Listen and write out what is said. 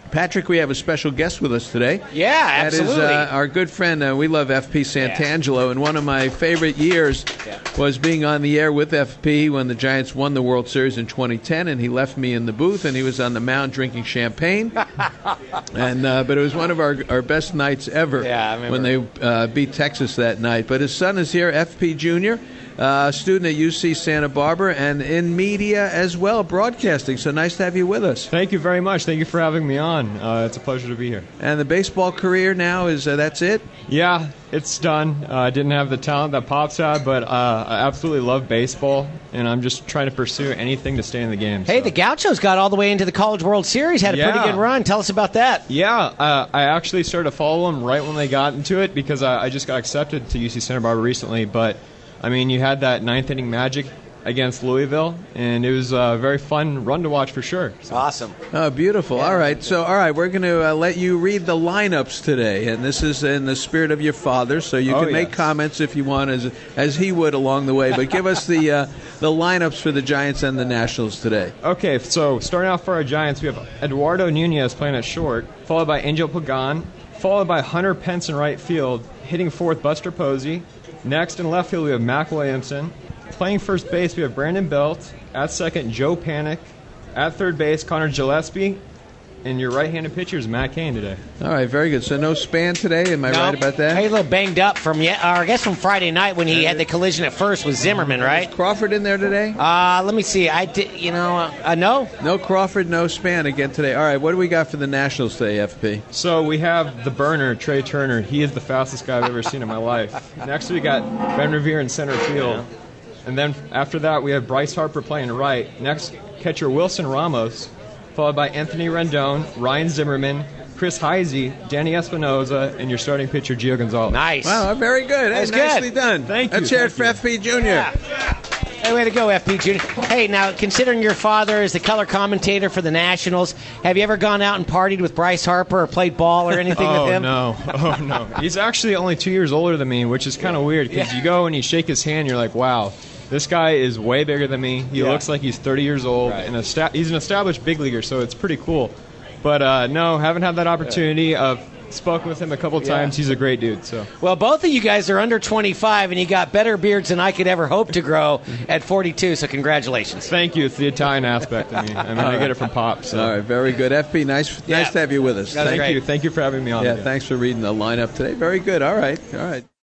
Patrick, we have a special guest with us today. Yeah, absolutely. That is our good friend. We love FP Santangelo, and one of my favorite years was being on the air with FP when the Giants won the World Series in 2010, and he left me in the booth, and he was on the mound drinking champagne. And but it was one of our best nights ever when they beat Texas that night. But his son is here, FP Jr., student at UC Santa Barbara, and in media as well, broadcasting. So nice to have you with us. Thank you very much. Thank you for having me on. It's a pleasure to be here. And the baseball career now is that's it? Yeah, it's done. I didn't have the talent that Pops had, but I absolutely love baseball, and I'm just trying to pursue anything to stay in the game. Hey, the Gauchos got all the way into the College World Series, had a pretty good run. Tell us about that. Yeah, I actually started to follow them right when they got into it because I just got accepted to UC Santa Barbara recently, but I mean, you had that ninth inning magic against Louisville, and it was a very fun run to watch for sure. So. Awesome. Oh, beautiful. Yeah. All right. So, we're going to let you read the lineups today, and this is in the spirit of your father, so you can make comments if you want, as he would along the way. But give us the lineups for the Giants and the Nationals today. Okay, so starting off for our Giants, we have Eduardo Nunez playing at short, followed by Angel Pagan, followed by Hunter Pence in right field, hitting fourth Buster Posey. Next in left field, we have Mac Williamson. Playing first base, we have Brandon Belt. At second, Joe Panic. At third base, Connor Gillespie. And your right-handed pitcher is Matt Cain today. All right, very good. So no Span today, am I right about that? He's a little banged up from Friday night when he had the collision at first with Zimmerman, right? Is Crawford in there today? Let me see. No. No Crawford, no Span again today. All right, what do we got for the Nationals today, FP? So we have the burner, Trey Turner. He is the fastest guy I've ever seen in my life. Next we got Ben Revere in center field. And then after that, we have Bryce Harper playing right. Next, catcher Wilson Ramos, followed by Anthony Rendon, Ryan Zimmerman, Chris Heisey, Danny Espinoza, and your starting pitcher, Gio Gonzalez. Nice. Wow, very good. That's nicely good. done. Thank you. Let's hear it for FP Jr. Yeah. Hey, way to go, FP Jr. Hey, now, considering your father is the color commentator for the Nationals, have you ever gone out and partied with Bryce Harper or played ball or anything with him? Oh, no. He's actually only 2 years older than me, which is kind of weird because you go and you shake his hand, you're like, wow. This guy is way bigger than me. He looks like he's 30 years old, and he's an established big leaguer, so it's pretty cool. But no, haven't had that opportunity. I've spoken with him a couple times. He's a great dude. So well, both of you guys are under 25, and you got better beards than I could ever hope to grow at 42. So congratulations. Thank you. It's the Italian aspect of me. I mean, I get it from Pop. So. All right, very good. FP, nice to have you with us. Thank you. Thank you for having me on. Yeah, thanks for reading the lineup today. Very good. All right.